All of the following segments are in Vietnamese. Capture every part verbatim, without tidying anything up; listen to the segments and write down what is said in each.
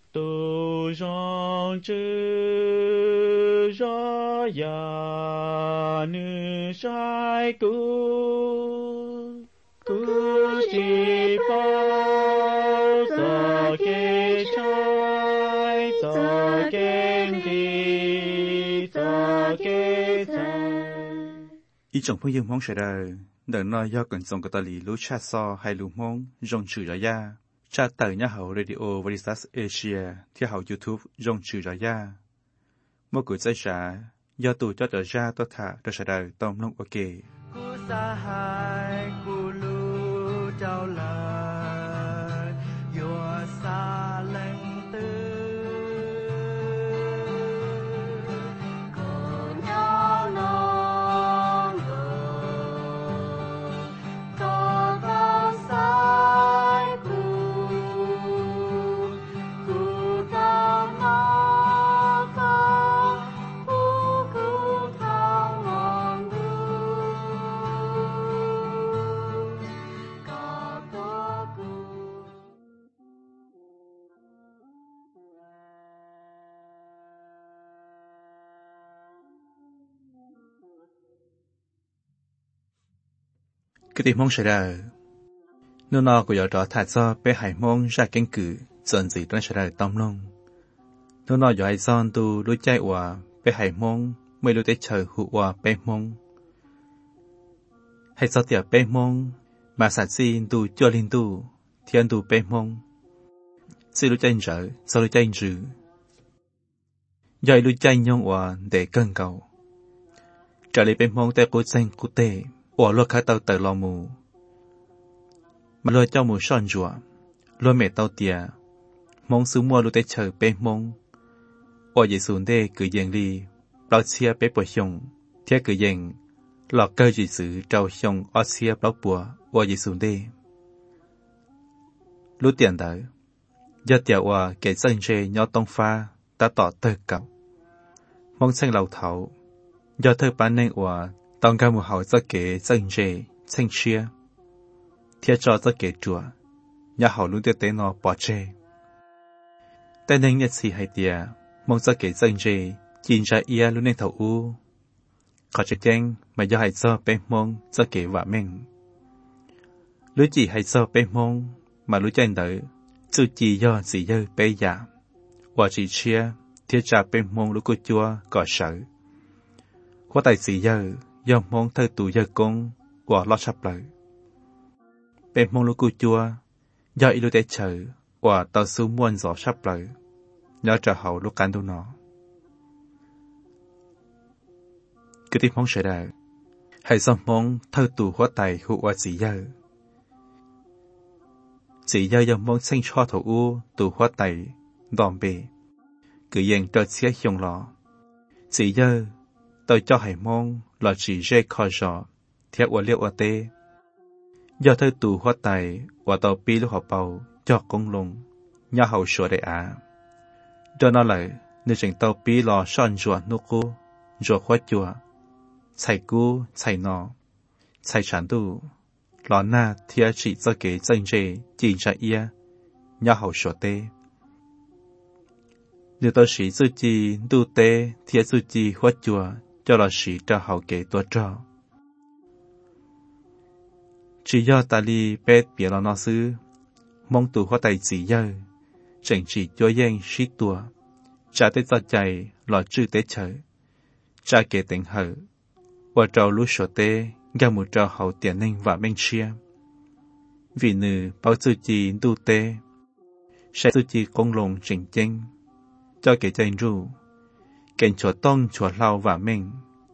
tu rong chư ra ya nữ sai cu cu chỉ bao giờ kê trái giờ kê đi giờ kê trái ý chồng phương dương mong sẽ đời đợi nói do cần dòng cái tà lý lũ cha so hay lũ mong rong chữ ra ya cha tờ nhà hậu radio Veritas Asia theo hậu YouTube rong chữ ra ya một cuộc giải trả do tù cho trở ra tôi thả tôi sẽ đời tông nông ok Cú sa hai cú lu trao lời Yua sa lệnh tư Cùng nhau nông đồ Có cao sai cú Cú cao ngó cao Cú cú cao ngọn đu Có tố cú cái tiếng mong sẽ đời nếu nó của giờ đó thả cho bé hải mong ra cánh cử dần gì đó sẽ đời tông nông nếu nó giờ hay son tu đối chạy của bé hải mong mới đối tới chờ hụ của bé mong hay sao tiệp bé mong mà sản sinh tu cho linh tu thiên tu bé mong sự đối chạy trở sau đối chạy trừ giờ đối chạy nhông của để cân cầu trở lại bé mong tại cố danh cố tệ của lô khá tàu tờ lò mù mà lô cho mù son rùa lô mẹ tàu tìa mong xứ mua lô tế chờ bê mong ở dễ xuống đê cử dành ly bao xia bê bò xong thiết cử dành lọ cơ dị sử trao xong ở xia bao bùa ở dễ xuống đê lúc tiền đỡ do tiểu hòa kể dân rê nhỏ tông pha đã tỏ tơ cậu mong xanh lầu thảo do thơ bán nên hòa tông ca một hậu do kể dân rê xanh chia thiết cho do kể chùa nhà hậu luôn tiêu tế nó bỏ chê tên nên nhất sĩ hay tìa mong do kể dân rê nhìn ra ia luôn nên thầu u khó trực tranh mà do hay do bê mong do kể vả mình lũ chỉ hay do bê mong mà lũ tranh đỡ dù chỉ do gì dơ bê giả và chỉ chia thiết trả bê mong lũ cô chua cỏ sở có tài gì dơ do mong thơ tù dơ công và lo sắp lợi bê mong lũ cô chua do ý lũ tế chờ và tàu sư muôn gió sắp lợi nhớ trở hậu lúc cán đâu nó cứ tiếp mong sẽ đời hãy do mong thơ tù hóa tài hữu và gì dơ chỉ do do mong sinh cho thổ u tù hóa tài đòn bề cứ dành cho xe hiông lọ chỉ do tôi cho hãy mong là chỉ dễ khó rõ theo quả liệu ở tê do thơ tù hóa tài và tàu pi lúc họ bầu cho công lùng nhà hậu sửa đại á cho nó lại nếu chẳng tàu pi lò son rùa nô cô rùa khoát chùa chạy cú chạy nọ chạy sản tù lò na thia chỉ cho kế dân rê chỉ ra ia nhà hậu sửa tê nếu tôi sĩ sư chi tu tê thia sư chi khoát chùa cho là sĩ cho hậu kế tua trò chỉ do ta li bét bia lo nó sư mong tù hóa tài chỉ dơ chẳng chỉ cho yên sĩ tua trả tới cho chạy lò chư tế chờ trả kế tỉnh hở và trò lũ sổ tê gà một trò hậu tiền ninh và bên chia vì nữ bảo sư chi tu tê sẽ sư chi công lồng chỉnh chênh cho kế chênh ru kênh chùa tông chùa lau và mình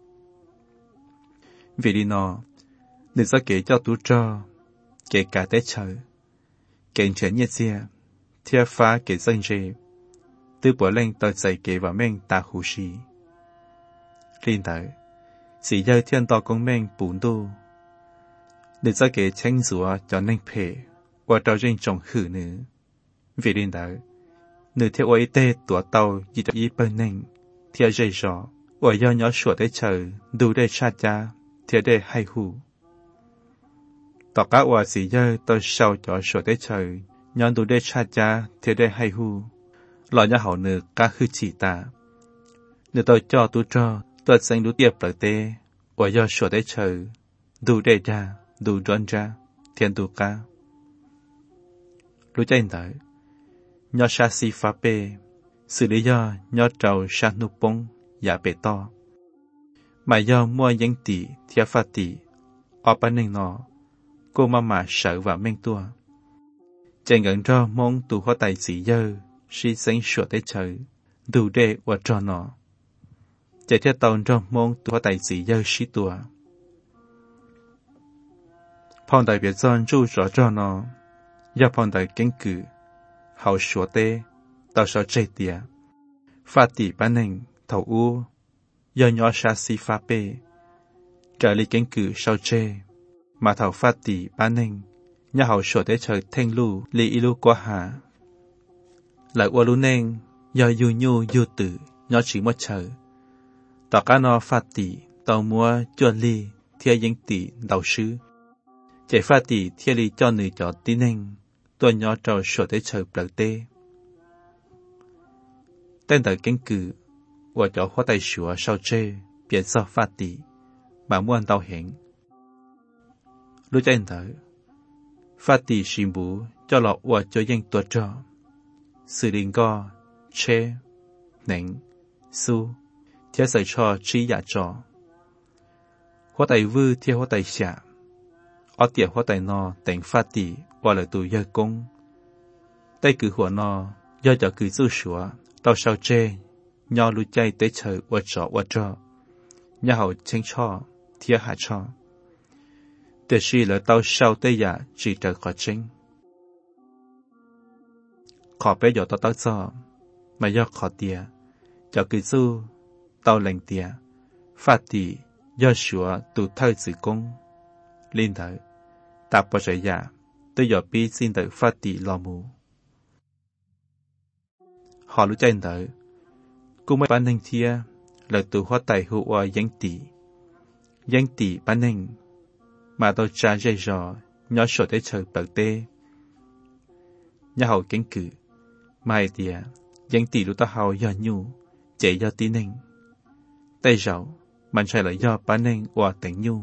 vì đi nó nữ do kế cho tú trò kể cả tế chờ kênh chuyển nhiệt dìa thiê phá kế dân rê tư bỏ lên tờ dạy kế và mình ta hú xì linh tới chỉ dơ thiên tỏ công mình bốn đô để cho kế tranh rùa cho nên phê và trao riêng trọng khử nữ vì linh tới nữ theo ấy tê tủa tàu chỉ cho ý bên nên theo dây rõ và do nhỏ sủa tới chờ đủ để xa cha theo để hay hù tỏ cả hòa chỉ dơ tôi sau cho sủa tới chờ nhỏ đủ để xa cha theo để hay hù lò nhá hậu nửa cá khư chỉ ta nửa tôi cho tu cho tôi sinh đủ tiệp lợi tê và do sửa để chờ đủ để ra đủ đoan ra thiên đủ cá lúc chạy tới nhớ sa si phá bê xử lý do nhớ trầu sa nụ bông giả bể to mà do mua những tỷ theo phát tỷ ở bên này nó cô mà mà sợ và men tua chạy gần cho mong tụ hoa tài sĩ dơ si sinh sửa để chờ đủ để và cho nó chạy theo tàu cho mong tụ hoa tài sĩ dơ si tua phong đại biệt dân chú rõ cho nó do phong đại kiến cử hậu sửa tê tàu sở chạy tìa phát tỷ bán nền thầu u do nhỏ sa si phá bê trở lý kiến cử sau chê mà thầu phát tỷ bán nền nhà hậu sửa để trời thanh lưu lý ilu quá hạ lại qua lưu nền do yu nhu yu tử nhỏ chỉ một chờ tỏ cá nó phát tỷ tàu mua cho ly theo những tỷ đầu sư chạy phát tỷ theo lý cho nữ cho tí nền tôi nhỏ trò sửa để trời bờ tê tên đời kiến cử và cho hoa tay sửa sau chê biệt do phát tỷ mà muốn tàu hiện lúc chạy tới phát tỷ xin bú cho lọ và cho dân tuột trò sự đình go chê nén su theo sự cho trí giả trò hoa tay vư theo hoa tay xả ở tiệm hoa tay no tỉnh phát tỷ và lời tù dơ công tay cử của nó do cho cử du sửa tao sao chê nhau lũ chay tới trời và trọ và trọ nhà hậu tranh cho thiệt hạ cho để suy là tao sao tới giả chỉ trở khỏi tranh khó bé giờ tao tao cho mà do khó tiệt cho cử du tao lành tiệt phát tỷ do sửa tụ thơi sự công linh thở tạp vào trời giả tôi giờ bi xin tự phát tỷ lò mù họ lũ chạy tới cũng mấy bán hình thia là từ hoa tài hữu hoa danh tỷ danh tỷ bán hình mà tôi trả dây dò nhỏ sổ tới trời bờ tê nhà hậu kiến cử mai tìa danh tỷ lũ ta hậu do nhu chạy do tí ninh tay rậu mình chạy lại do bán hình hoa tỉnh nhu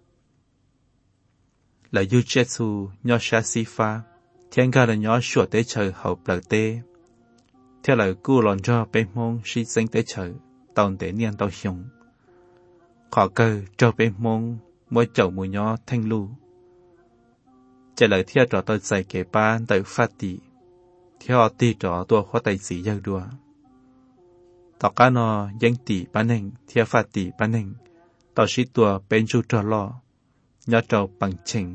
là yu jetsu nhỏ sa si pha thiên ga là nhỏ sửa tới trời hậu bờ tê theo lời cú lòn cho bên môn si sinh tới trời tàu để niên tàu hiong khó cơ cho bên môn mỗi chậu mùi nhỏ thanh lưu trả lời theo trò tôi dạy kể ba tới phát tỷ theo tỷ trò tua khoa tài sĩ giao đùa tàu cá nó danh tỷ bán hình theo phát tỷ bán hình tàu sĩ tua bên du trò lo nhỏ trò bằng trình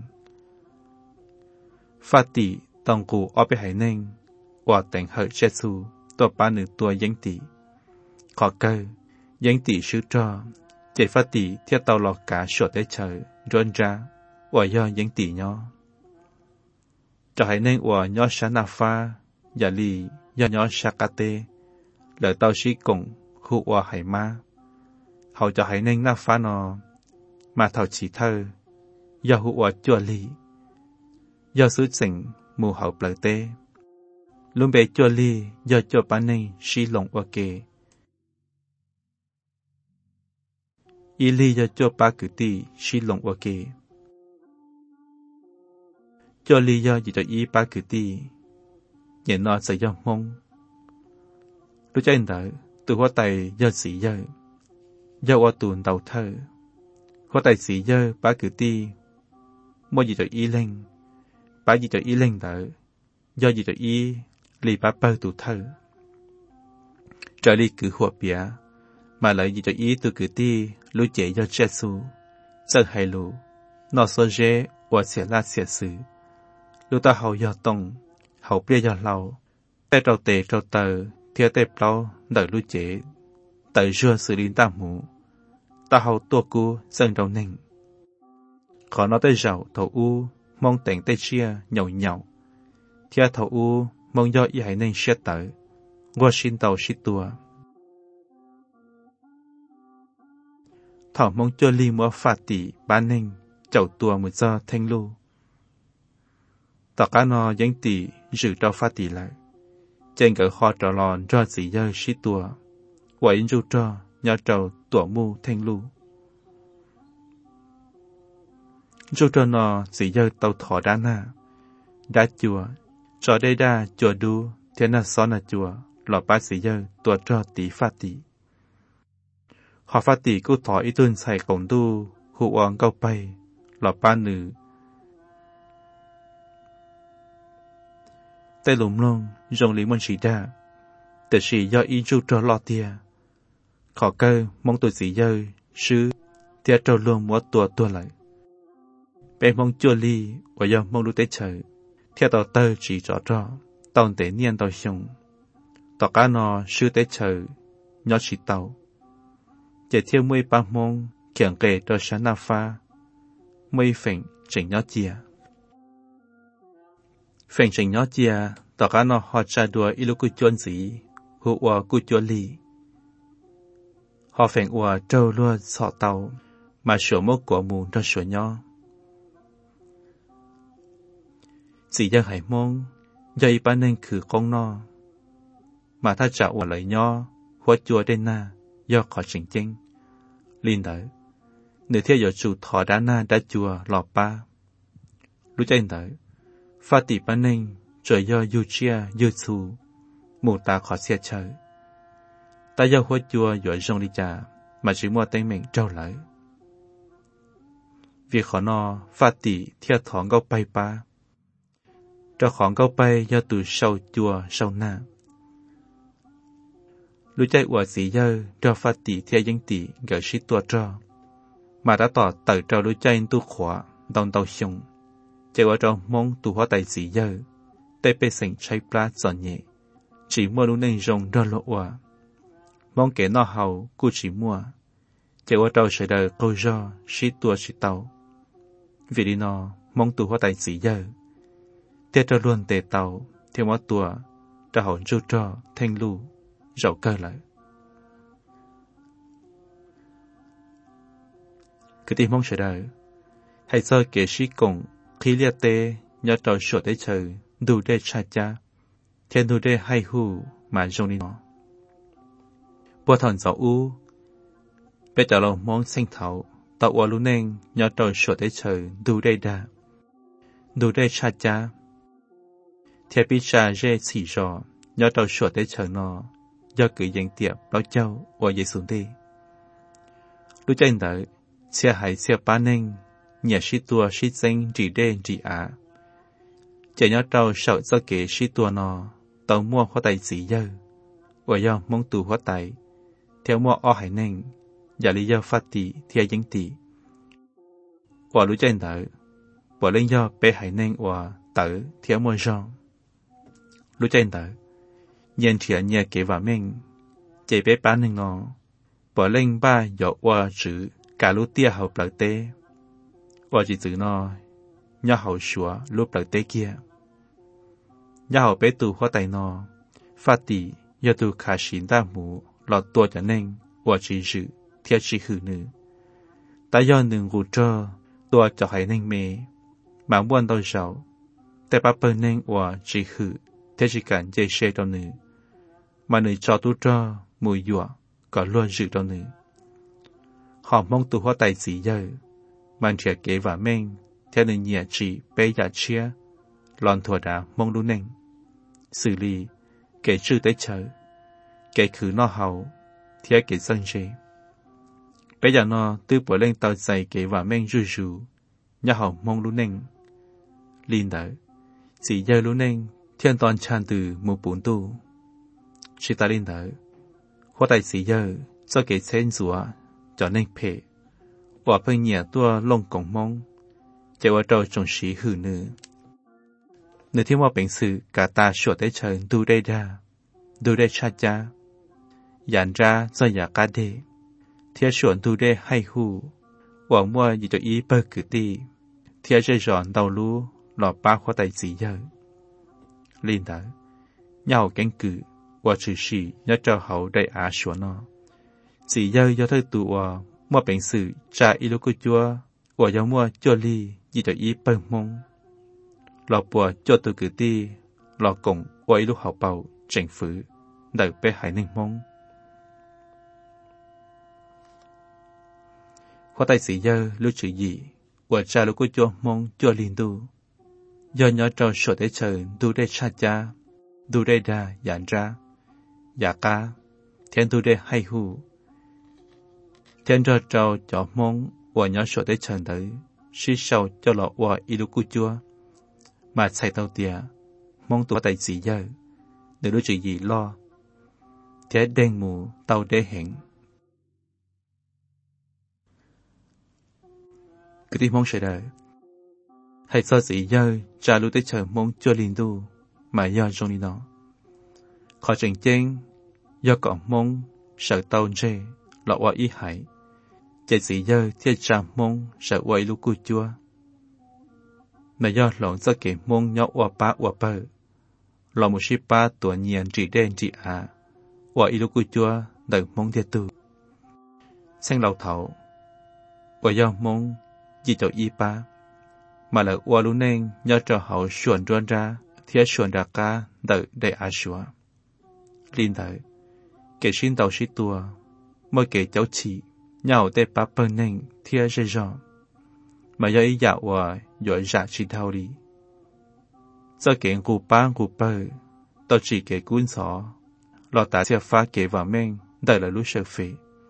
phát tỷ tòng cụ ở bên hải ninh và tỉnh hợp Jesuตัวป้าหนึ่งตัวยังตีขอเกอยังตีชื่อจอเจฟตีเที่ยวเตาหลอกกาชดได้เฉยร้อนจ้าว่าย่อยังตีย่อจะให้เน่งว่าย่อชนาฟ้าอย่าลีย่อย่อชากาเตเหลือเตาชีกงคู่ว่าให้มาเขาจะให้เน่งหน้าฟ้านอมาเท่าฉีเธอย่อหัวจั่วลีย่อซื้อสิ่งมูเขาเปลือยเตลุงเบจัวลียอจัวปานในชีหลงวเกอีลียอจัวปากุตีชีหลงวเกจัวลียอจิตอีปากุตีเย็นนอใส่ยอมงรู้ใจเต๋อตัวหัวไตยอสีเยอยอวตูนเตาเธอหัวไตสีเยอปากุตีมัวจิตอีเล่งปาจิตอีเล่งเต๋อยอจิตอีlì bá bơ tụ thơ trở lì cử hộp bia mà lại gì cho ý từ cử ti lũ trẻ do Jesu giờ hay lũ nó sơ dễ và sẽ là sẽ xử lũ ta hậu do tông hậu bia do lâu tay trâu tề trâu tờ theo tay plau đợi lũ trẻ tới rửa xử lý ta mũ ta hậu tua cu dần đầu nình khó nó tay rau thầu u mong tỉnh tay chia nhậu nhậu theo thầu u mong do ý hãy nên xét tới qua xin tàu xí tua thảo mong cho ly mua phạt tỷ bán ninh chậu tua một do thanh lưu tỏ cá nó danh tỷ giữ cho phạt tỷ lại trên cái kho trò lòn cho chỉ dơ xí tua vậy dù cho nhớ trầu tủa mu thanh lu dù cho nó chỉ dơ tàu thỏ đá na đá chùa cho đây đa chùa đu thế là xó là chùa lọ ba chỉ dơ tua cho tí phát tí họ phát tí cứ thỏ ít tuần xài cổng đu hụ ong câu bay lọ ba nữ tay lùm lông rồng lý môn chỉ đaแต่chỉ do ý dù cho lọ tia khó cơ mong tôi chỉ dơ sư tia trâu luôn múa tua tua lại bé mong chua ly và do mong lúc tế trời theo tàu tơ chỉ rõ rõ tàu tế niên tàu xong tàu cá nò sư tế trời nhỏ chỉ tàu để theo mười ba mong kiện kể cho sáng na pha mây phèn chỉnh nhỏ chia phèn chỉnh nhỏ chia tàu cá nò họ trả đùa ít lúc cứ chuôn gì hụ hòa cứ chua ly họ phèn hòa trâu luôn sọ tàu mà sửa mốc của mù cho sửa nhỏ chỉ do hải mong do ý bán nên khử con no mà ta trả ở lời nho hóa chùa đến na do khó chỉnh chênh liên đợi nếu theo dõi chủ thọ đá na đã chùa lọp ba lúc trên đợi pha tỷ bán nên trời do du chia du thù mù ta khó xe chơi ta do hóa chùa dõi rong đi trả mà chỉ mua tên mình trâu lại việc khó no pha tỷ theo thọ gấu bay ba cho khoảng câu bay do từ sâu chùa sâu na lúc chạy của sĩ dơ cho phát tỷ theo dân tỷ gửi sĩ tua cho mà đã tỏ tự cho lúc chạy tu khóa đồng tàu xong chạy qua trong mong tu hóa tài sĩ dơ tê bê sành cháy plá giòn nhẹ chỉ mua lúc nên rồng đo lộ hòa mong kể nó hầu cô chỉ mua chạy qua trong sẽ đời câu do sĩ tua sĩ tàu vì đi nó mong tu hóa tài sĩ dơ tiết cho luôn tề tàu theo mỗi tua cho hồn ru cho thanh lu rậu cơ lại cứ tìm mong chờ đợi hãy soi kể sĩ cùng khi liệt tê nhớ trò sửa tới trời đủ để cha cha thiên đủ để hay hù mà rong đi nó bùa thần gió u bây giờ lòng mong sinh thảo tạo qua lu nên nhớ trò sửa tới trời đủ để đa đủ để cha cha theo bị cha dễ chỉ rõ nhớ trâu sửa tới chờ nó do cử dân tiệp báo châu và dễ xuống đi lúc trên đợi xe hãy xe ba nên nhà sĩ tua sĩ danh chỉ đê chỉ á chỉ nhớ trâu sợ do kể sĩ tua nó tàu mua hóa tài chỉ dơ và do mong tù hóa tài theo mua o hải nên giả lý do phát tỷ theo dân tỷ và lúc trên đợi bỏ lên do bé hải nên và tử theo mua rong lúc trên tờ nhân thiện nhà kế vào mình chế bé bán nên ngon bỏ lên ba dọ qua chữ cả lúc tia hậu bờ tê qua chỉ chữ nó nhà hậu xóa lúc bờ tê kia nhà hậu bé tu hóa tài nó phát tỷ do tu khả xin đa mù lọt tua cho nên qua chỉ chữ theo chỉ hư nữ ta do nương gù trơ tua cho hay nên mê mà muốn đâu giàuแต่ป้าเปิ้ลเน่งว่าจีหือเทจิการเจเชตอนนี้มาหนึ่งจอตุจ้ามือหยวก็ล้วนจืดตอนนี้หอมมองตัวหัวไตสีเยอะมันเถียเก๋ว่าเม่งเท่าหนึ่งเหยียจีเปยาเชียลอนถั่วดามองดูเน่งสื่อลีเก๋ชื่อได้เฉยเก๋คือนอเฮาเทียเก๋ซังเจเปยานอตื้อปวดเล่งเตาใจเก๋ว่าเม่งจู่จู่ย่าเฮามองดูเน่งลินเดอchỉ giờ lúc nên thiên toàn tràn từ một bốn tu chỉ ta linh đỡ hoa đại chỉ giờ cho cái sen rùa cho nên phê và phân nhà tua lông cổng mông chạy qua trâu trồng sĩ hử nữ nếu thiên hoa bệnh sự cả ta sửa tới trời du đây ra du đây cha cha dàn ra do nhà cá đê thiên sửa du đây hay hù và mua gì cho ý bơ cử ti thiên chơi giòn đầu lú lọ ba hoa đại chỉ giờ liên đỡ nhau cánh cử và trừ sĩ nhớ cho hậu đại á sửa nó chỉ giờ do thời tụ mua bệnh sự trả ý lúc chúa và do mua cho ly gì cho ý bơ mông lọ bùa cho từ cử ti lọ cổng và ý lúc học bầu 政府đợi bé hải ninh mong khoa tay sĩ dơ lưu trữ gì và cha lúc của chúa mong chúa linh tu do nhớ trò sổ để chờ tu để cha cha tu để đa giản ra giả ca thiên tu để hay hù thiên trò trò cho mong và nhớ sổ để chờ tới suy sâu cho lọ và ý lúc của chúa mà sai tao tìa mong tu tay sĩ dơ để lưu trữ gì lo thế đen mù tao để hẹn cái tí mong sẽ đợi hãy so sĩ dơ trả lưu tới chờ mong cho linh tu mà do trong đi nó khó trình chênh do còn mong sợ tao dê lọ qua ý hải chạy sĩ dơ thiết trả mong sợ quay lưu cư chua mà do lộn do kể mong nhỏ qua bá qua bơ lọ một ship ba tuổi nhiên chỉ đen chỉ à qua ý lưu cư chua đợi mong thiết tu xanh lầu thảo và do mong chỉ cho y ba mà là qua lúc nên nhớ cho họ xuân đoan ra thiết xuân ra ca đợi để á xóa linh đợi kể xin tàu sĩ tua mỗi kể cháu chỉ nhau để bắp bên nên thiết dễ dàng mà do ý dạo và dội dạ chỉ thao đi do kể cụ ba cụ bơ tao chỉ kể cuốn sọ lo ta sẽ phá kể vào men đợi là lúc sợ phê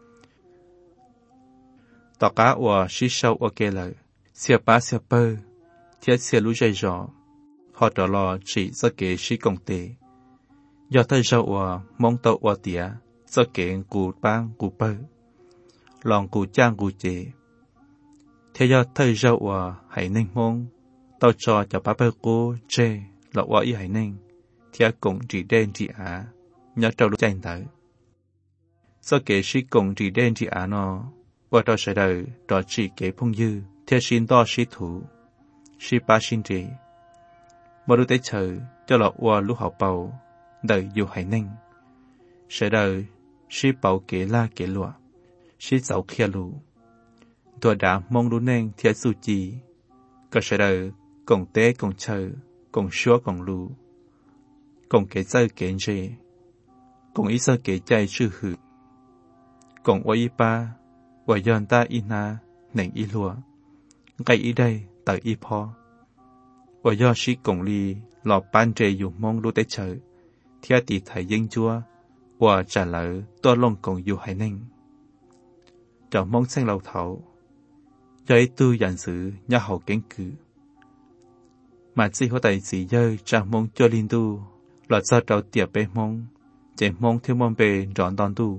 tao cá và xí sâu ở kề lợi, xe ba xe bơ, thiết xe lũ dây rõ, họ trở lo chỉ do kể xí công tệ, do thay rau và mong tàu và tía, do kể cụ bang cụ bơ, lòng cụ trang cụ chế, thế do thay rau và hải ninh mong, tao cho cho ba bơ cô chê, lọ và ý hải ninh, thiết cũng chỉ đen chỉ á, nhớ trâu lúc chạy tới, do kể xí cũng chỉ đen chỉ á nó. Và đó sẽ đời đó chỉ kể phong dư theo xin to sĩ thủ sĩ ba xin trị mà lúc tới chờ cho lọ qua lúc học bầu đời dù hải ninh sẽ đời sĩ bầu kể la kể lụa sĩ giàu kia lụ tôi đã mong lúc nên theo su chi có sẽ đời cùng tế cùng chờ cùng xóa cùng lụ cùng kể chơi kể dê cùng ý sơ kể chạy sư hữu cùng qua ý ba và dọn ta y na nền y lùa ngay y đây tại y po và do sĩ cộng ly lọ ban trề dùng mong lưu tế chờ theo tỷ thầy dân chúa và trả lời tôi lòng cộng dù hải ninh trở mong xanh lầu thảo do ý tư dàn sự nhà hậu kén cử mà chỉ có tài sĩ dơi trả mong cho linh tu là do trao tiệp bê mong chạy mong theo mong bê rõn đòn tu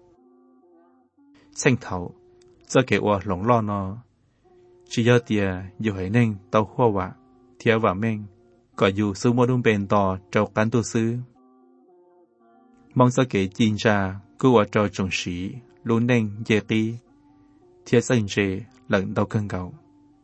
xanh thảo do kể qua lỏng lo nó chỉ do tia dù hãy nên tàu khoa vạ theo và men có dù sư mô đông bền tỏ trâu cán tu sư mong do kể chín ra cứ ở trâu trồng sĩ luôn nên dễ tí theo sinh dễ lẫn đau cân gạo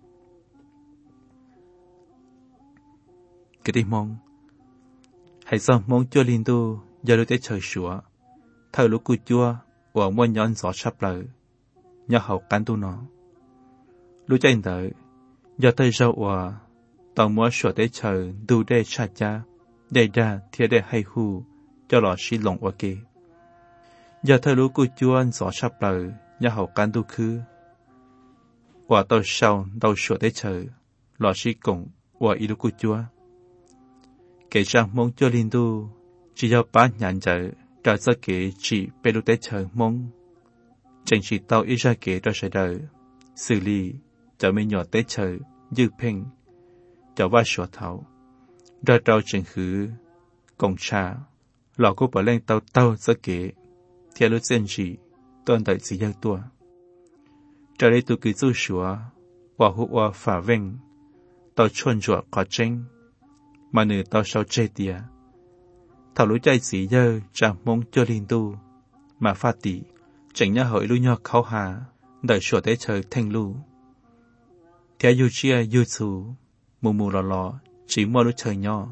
cái đi mong hãy do mong cho linh tu giờ lúc tới trời sủa thở lúc cú chua và muốn nhón gió sắp lời nhớ hậu cán tu nó lúc chạy tới giờ tới rau và tao muốn sửa tới chờ đủ để cha cha để ra thiệt để hay hu cho lọ xí lỏng và kê giờ tới lúc cú chuan gió sắp lời nhớ hậu cán tu khứ và tao sau tao sửa tới chờ lọ xí cổng và ý lúc cú chua kể rằng mong cho linh tu chỉ do ba nhàn trở ra cho kể chỉ bê lúc tới chờ mong chẳng chỉ tao ít ra kể cho sẽ đời xử lý cho mấy nhỏ tế chờ dư phênh cho ba sổ thảo ra trao trình hứ công trà lọ cô bỏ lên tao tao cho kể theo lúc dân gì tôn đợi gì giao tua trở đây tôi cứ du sủa và hụ và phả vinh tao chuồn ruột có tranh mà nửa tao sau chê tìa thảo lối chạy gì dơ trả mong cho linh tu mà phát tỷ chẳng nhớ hỏi lưu nhỏ khâu hà đợi sủa tế trời thanh lưu theo yu chia yu xù mù mù lò lò chỉ mua lúc trời nhỏ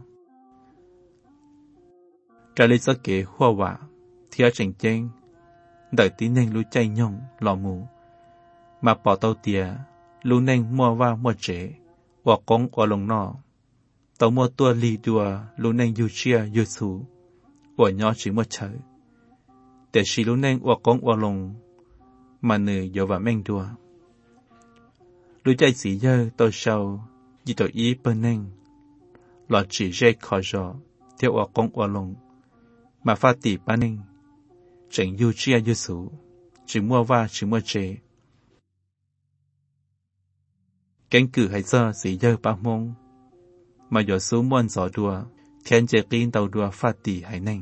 trả lời giấc kế hoa vạ theo chẳng chênh đợi tí nên lưu chay nhông lò mù mà bỏ tàu tìa lưu nên mua vào mua chế và con ở lồng nọ tàu mua tua lì đùa lưu nên yu chia yu xù 我nhỏ chỉ một chờ để xí lúc nên我講我lòng mà nữ yếu và men đùa lúc chạy chỉ giờ tôi sau chỉ tôi ý bên nên là chỉ dễ khó rõ theo我講我lòng mà phát tỷ ba nên chẳng yêu chia yêu số chỉ mua va chỉ mua chế cánh cử hay giờ chỉ giờ ba mông mà giờ số muôn gió đùa thiên chế kinh tàu đùa phát tỷ hay nên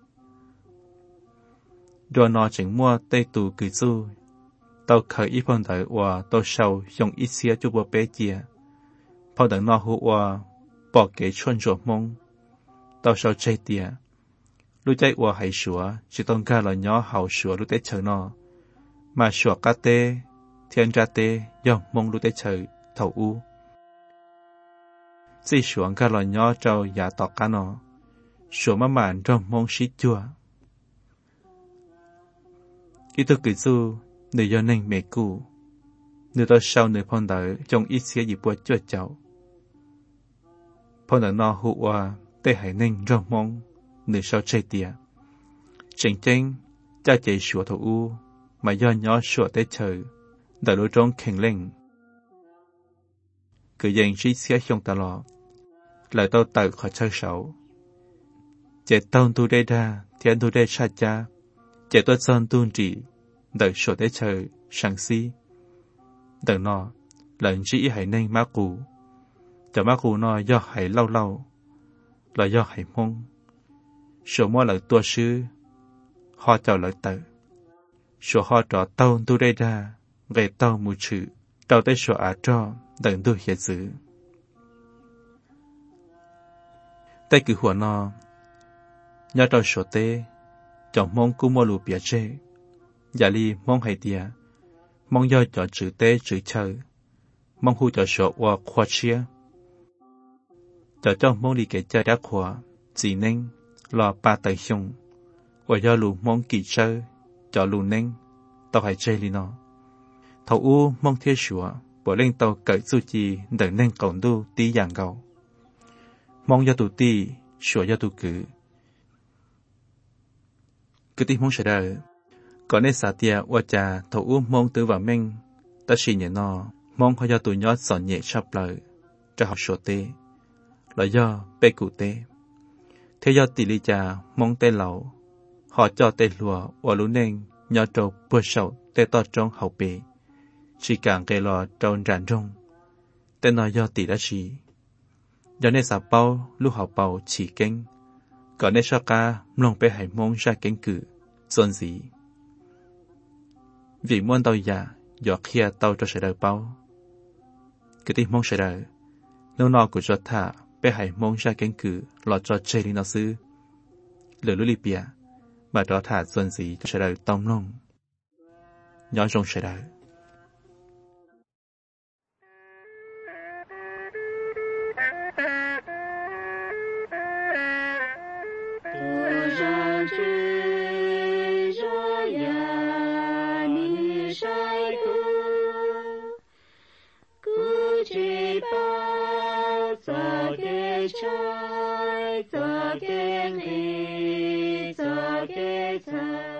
đùa nó chẳng mua tây tù cử du tàu khởi ít phong đời và tàu sầu dùng ít xía cho bộ bé chia phong đời nó hú và bỏ kế chuân ruột mông tàu sầu chơi tia lúc chạy và hay sủa chỉ tông ca là nhỏ hậu sủa lúc tết chờ nó mà sủa cá tê thiên ra tê do mông lúc tết chờ thầu u chỉ sủa ca là nhỏ trâu giả tọt cá nó sủa mà màn trong mông xí chua ít tôi cười du nữ do nên mẹ cụ nữ tôi sau nữ phong đời trong ít xía gì bùa chua cháu phong đời nó hụ hòa tê hải nên rong mong nữ sau chơi tìa chỉnh chênh cha chạy sủa thổ u mà do nhỏ sủa tê trời đợi lối trống khen lên cứ dành trí xía không ta lọ lời tao tự khỏi chơi xấu chạy tao tu đê ra thiên tu đê xa cha chạy tôi sơn tuôn trị đợi sủa tê trời sáng si đợi nó lần chỉ hải nên má cụ cho má cụ nó do hải lâu lâu là do hải mông số mua lời tua sư họ chào lời tự số họ trọ tao tu đây ra về tao mù chữ tao tới số á cho đừng tu hiện sự tay cứหัวnó nhớ trao số tê chọn mong cú mua lù bia chê giả li mong hay tia mong do cho chữ tê chữ chờ mong hu cho số qua khoa chia cho cho mong đi kể chơi đá khoa chỉ nên lo ba tay xong và do lù mong kỳ chơi cho lù nên tao hay chơi li nó thầu u mong thiết sủa bỏ lên tàu cởi su chi đừng nên cổng đu tí dạng gầu mong do tụ ti sủa do tụ cử cứ tí mong sẽ đời có nên xả tia và trà thầu u mong tư vào men ta xì nhẹ nó mong họ do tụ nhót sọn nhẹ sắp lời cho học sủa tê là do bê cụ tê theo do tỷ lệ trà mong tê lẩu họ cho tê lùa và lũ nên nhỏ trâu bữa sầu tê to trong hậu bể chỉ càng gây lo trâu rạn rong tê nói do tỷ đã chỉ do nên xả bao lúc họ bao chỉ kênh có nên sao ca mong bê hải mong ra kênh cử xuân gì vì muốn tao già do kia tao cho sẽ đời bao cứ tí mong sẽ đời nếu nó của cho thả bé hải mong ra cánh cử lọt cho chơi đi nó sư lửa lũ lì bìa mà đó thả xuân gì sẽ đời tông nông nhỏ rong sẽ đời trái gió kén đi gió kén